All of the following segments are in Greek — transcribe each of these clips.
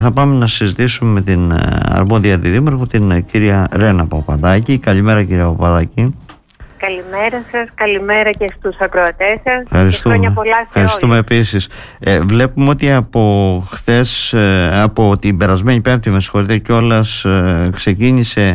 Θα πάμε να συζητήσουμε με την αρμόδια αντιδήμαρχο, την κυρία Ρένα Παπαδάκη. Καλημέρα, κυρία Παπαδάκη. Καλημέρα σας, καλημέρα και στους ακροατές σας. Ευχαριστούμε. Και χρόνια πολλά σε Ευχαριστούμε όλους. επίσης. Βλέπουμε ότι από χθες, από την περασμένη Πέμπτη, με συγχωρείτε κιόλας, ξεκίνησε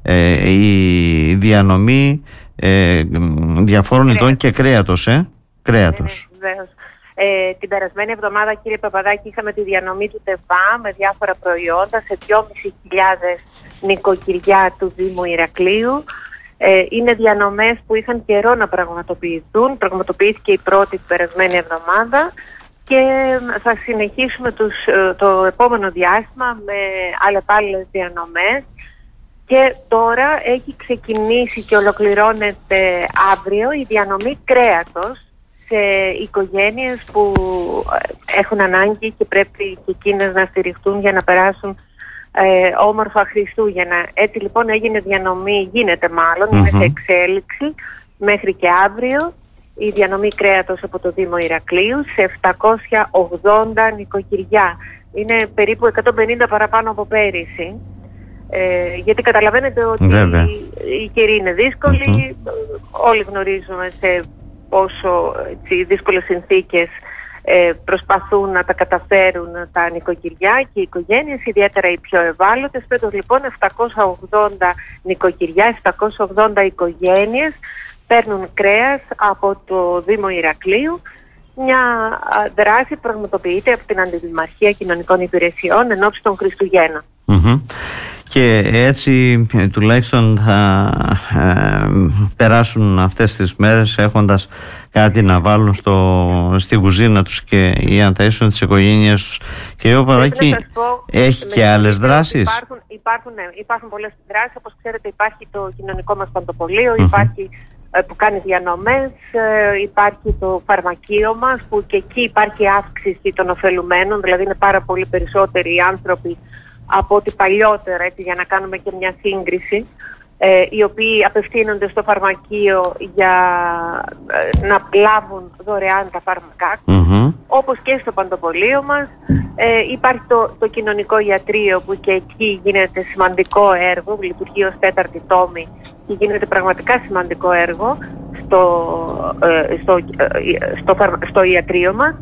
η διανομή διαφόρων ειδών και κρέατος. Κρέατος. Βεβαίως. Την περασμένη εβδομάδα, κύριε Παπαδάκη, είχαμε τη διανομή του ΤΕΒΑ με διάφορα προϊόντα σε 2.500 νοικοκυριά του Δήμου Ηρακλείου. Είναι διανομές που είχαν καιρό να πραγματοποιηθούν. Πραγματοποιήθηκε η πρώτη την περασμένη εβδομάδα και θα συνεχίσουμε το επόμενο διάστημα με άλλες διανομές. Και τώρα έχει ξεκινήσει και ολοκληρώνεται αύριο η διανομή κρέατος σε οικογένειες που έχουν ανάγκη και πρέπει και εκείνες να στηριχτούν για να περάσουν όμορφα Χριστούγεννα. Έτσι λοιπόν γίνεται είναι σε εξέλιξη μέχρι και αύριο η διανομή κρέατος από το Δήμο Ηρακλείου σε 780 νοικοκυριά. Είναι περίπου 150 παραπάνω από πέρυσι. Γιατί καταλαβαίνετε ότι η καιρή είναι δύσκολη, όλοι γνωρίζουμε σε πόσο δύσκολες συνθήκες προσπαθούν να τα καταφέρουν τα νοικοκυριά και οι οικογένειες, ιδιαίτερα οι πιο ευάλωτες. Φέτος λοιπόν 780 νοικοκυριά, 780 οικογένειες παίρνουν κρέας από το Δήμο Ηρακλείου. Μια δράση πραγματοποιείται από την Αντιδημαρχία Κοινωνικών Υπηρεσιών εν ώψη των Χριστουγέννων. Και έτσι τουλάχιστον θα περάσουν αυτές τις μέρες έχοντας κάτι να βάλουν στη κουζίνα τους και οι ανταΐσουν τις οικογένειες τους. Κύριε Παπαδάκη, έχει και άλλες δράσεις? Υπάρχουν πολλές δράσεις. Όπως ξέρετε υπάρχει το κοινωνικό μας παντοπολείο, υπάρχει που κάνει διανομές, υπάρχει το φαρμακείο μας που και εκεί υπάρχει αύξηση των ωφελουμένων, δηλαδή είναι πάρα πολύ περισσότεροι οι άνθρωποι από ό,τι παλιότερα, έτσι, για να κάνουμε και μια σύγκριση, οι οποίοι απευθύνονται στο φαρμακείο για να λάβουν δωρεάν τα φάρμακά, όπως και στο παντοπολείο μας. Υπάρχει το κοινωνικό ιατρείο που και εκεί γίνεται σημαντικό έργο, λειτουργεί ως 4η τόμη και γίνεται πραγματικά σημαντικό έργο στο ιατρείο μας.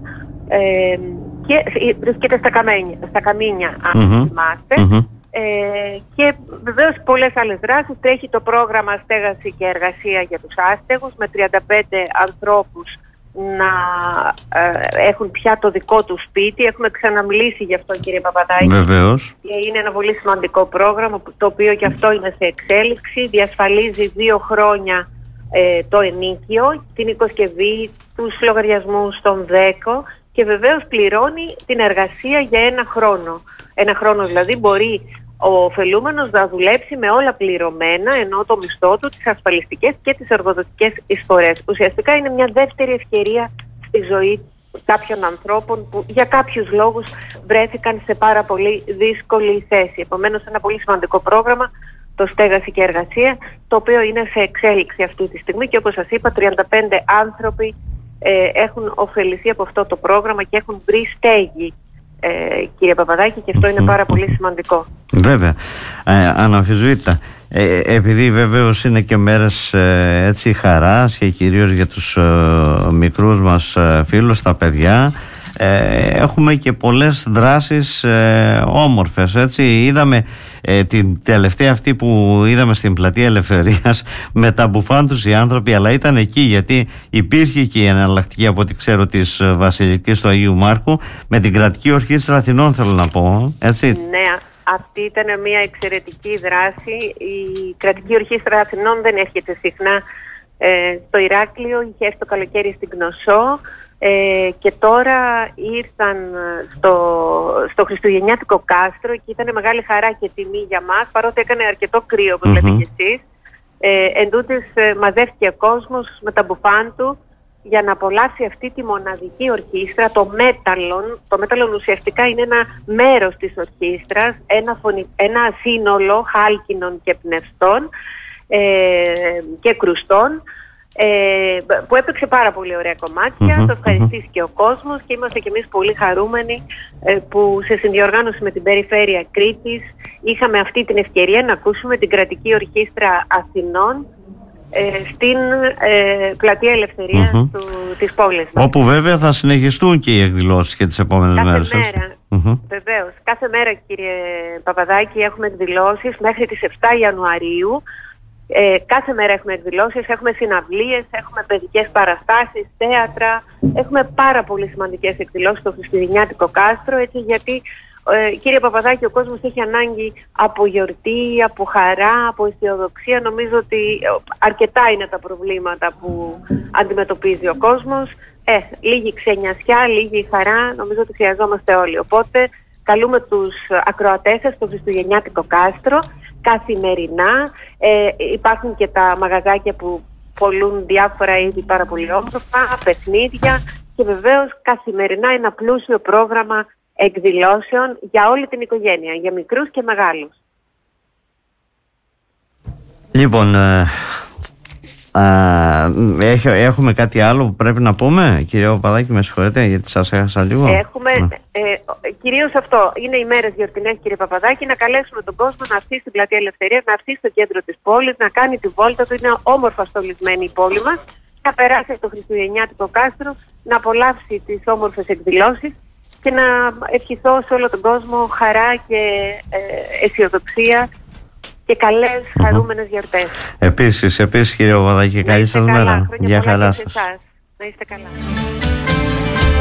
Και βρίσκεται στα Καμίνια, αν θυμάστε. Και βεβαίως πολλές άλλες δράσεις. Τρέχει το πρόγραμμα στέγαση και εργασία για τους άστεγους με 35 ανθρώπους να έχουν πια το δικό τους σπίτι. Έχουμε ξαναμιλήσει γι' αυτό, κύριε Παπαδάκη. Βεβαίως. Είναι ένα πολύ σημαντικό πρόγραμμα το οποίο και αυτό είναι σε εξέλιξη. Διασφαλίζει 2 χρόνια το ενίκιο, την οικοσκευή, τους λογαριασμούς των ΔΕΚΟ και βεβαίως πληρώνει την εργασία για 1 χρόνο. 1 χρόνο δηλαδή μπορεί ο ωφελούμενος να δουλέψει με όλα πληρωμένα, ενώ το μισθό του, τις ασφαλιστικές και τις εργοδοτικές εισφορές. Ουσιαστικά είναι μια δεύτερη ευκαιρία στη ζωή κάποιων ανθρώπων που για κάποιους λόγους βρέθηκαν σε πάρα πολύ δύσκολη θέση. Επομένως ένα πολύ σημαντικό πρόγραμμα, το στέγαση και εργασία, το οποίο είναι σε εξέλιξη αυτή τη στιγμή και όπως σας είπα 35 άνθρωποι έχουν ωφεληθεί από αυτό το πρόγραμμα και έχουν βρει στέγη, κύριε Παπαδάκη, και αυτό είναι πάρα πολύ σημαντικό. Βέβαια, αναμφισβήτητα. Επειδή βεβαίως είναι και μέρες έτσι χαράς και κυρίως για τους μικρούς μας φίλους, τα παιδιά, έχουμε και πολλές δράσεις όμορφες, έτσι. Είδαμε την τελευταία αυτή που είδαμε στην Πλατεία Ελευθερίας με τα μπουφάν τους οι άνθρωποι, αλλά ήταν εκεί γιατί υπήρχε και η εναλλακτική, από ό,τι ξέρω, της Βασιλικής του Αγίου Μάρκου με την Κρατική Ορχήστρα Αθηνών, θέλω να πω, έτσι. Ναι, αυτή ήταν μια εξαιρετική δράση. Η Κρατική Ορχήστρα Αθηνών δεν έρχεται συχνά στο Ηράκλειο, είχε έρθει το καλοκαίρι στην Κνωσό. Και τώρα ήρθαν στο Χριστουγεννιάτικο κάστρο και ήταν μεγάλη χαρά και τιμή για μας, παρότι έκανε αρκετό κρύο, όπως λέτε και εσείς. Εν τούτης, μαζεύτηκε κόσμος με τα μπουφάν του για να απολαύσει αυτή τη μοναδική ορχήστρα, το μέταλλον. Το μέταλλον ουσιαστικά είναι ένα μέρος της ορχήστρας, ένα σύνολο χάλκινων και πνευστών και κρουστών, που έπαιξε πάρα πολύ ωραία κομμάτια. Το ευχαριστήσει και ο κόσμος και είμαστε και εμείς πολύ χαρούμενοι που σε συνδιοργάνωση με την Περιφέρεια Κρήτης είχαμε αυτή την ευκαιρία να ακούσουμε την Κρατική Ορχήστρα Αθηνών στην Πλατεία Ελευθερίας της πόλης μας. Όπου βέβαια θα συνεχιστούν και οι εκδηλώσεις και τις επόμενες μέρες. Κάθε μέρα, βεβαίως. Κάθε μέρα, κύριε Παπαδάκη, έχουμε εκδηλώσεις μέχρι τις 7 Ιανουαρίου. Κάθε μέρα έχουμε εκδηλώσεις, έχουμε συναυλίες, έχουμε παιδικές παραστάσεις, θέατρα. Έχουμε πάρα πολύ σημαντικές εκδηλώσεις στο Χριστουγεννιάτικο Κάστρο, έτσι, γιατί κύριε Παπαδάκη, ο κόσμος έχει ανάγκη από γιορτή, από χαρά, από αισιοδοξία. Νομίζω ότι αρκετά είναι τα προβλήματα που αντιμετωπίζει ο κόσμος. Λίγη ξενιασιά, λίγη χαρά, νομίζω ότι χρειαζόμαστε όλοι. Οπότε καλούμε τους ακροατές σας στο Χριστουγεννιάτικο Κάστρο καθημερινά. Υπάρχουν και τα μαγαζάκια που πολλούν διάφορα είδη πάρα πολύ όμορφα, παιχνίδια και βεβαίως καθημερινά ένα πλούσιο πρόγραμμα εκδηλώσεων για όλη την οικογένεια, για μικρούς και μεγάλους. Λοιπόν, έχουμε κάτι άλλο που πρέπει να πούμε, κύριε Παπαδάκη, με συγχωρείτε γιατί σας έχασα λίγο. Έχουμε, κυρίως αυτό, είναι οι μέρες γιορτινές, κύριε Παπαδάκη, να καλέσουμε τον κόσμο να έρθει στην Πλατεία Ελευθερίας, να έρθει στο κέντρο της πόλης, να κάνει τη βόλτα του, είναι όμορφα στολισμένη η πόλη μας, να περάσει στο Χριστουγεννιάτικο Κάστρο, να απολαύσει τις όμορφες εκδηλώσεις και να ευχηθώ σε όλο τον κόσμο χαρά και αισιοδοξία και καλές χαρούμενες γιορτές. Επίσης κύριε Παπαδάκη, καλή σας μέρα. Γεια χαρά σας. Να είστε καλά.